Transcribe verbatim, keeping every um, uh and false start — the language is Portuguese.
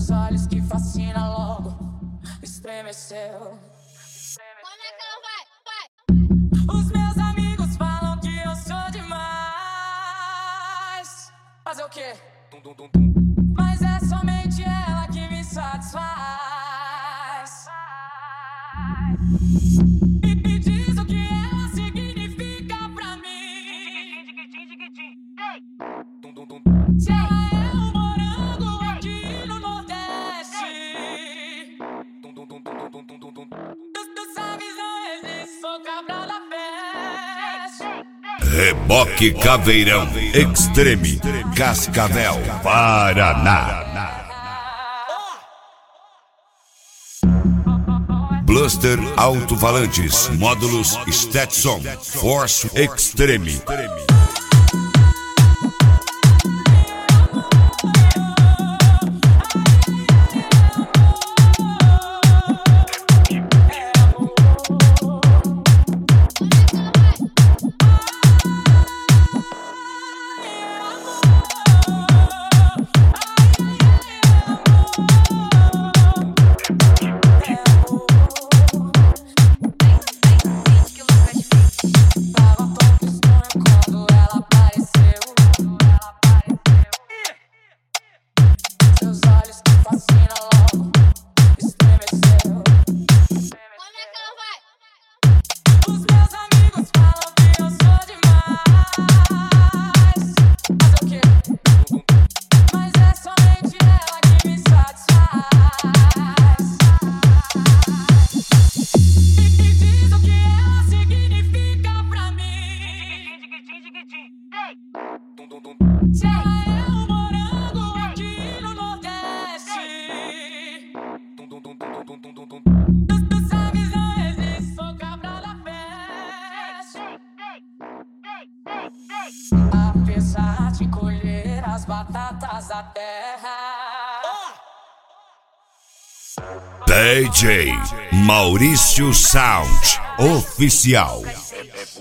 Seus olhos que fascinam logo estremeceu. Como é que ela vai? Vai! Os meus amigos falam que eu sou demais. Fazer o quê? Tum, tum, tum, tum. Mas é somente ela que me satisfaz. E me diz o que ela significa pra mim. Tum, tum, tum. Se ela é um morango aqui no Nordeste. Tum, tum, tum, tum, tum, tum, tum, tum. Tu, tu sabes, não existe, sou cabra da peste. Reboque Caveirão Extreme, Cascavel, Paraná. Bluster Alto-Falantes, módulos Stetson, Force Extreme. Se ela é um morango aqui no Nordeste. Tum, tum, tum, tum, tum, tum, tum, tum. Tu, tu sabes, não existe, sou cabra da peste. Apesar de colher as batatas da terra. D J Maurício Sound Oficial.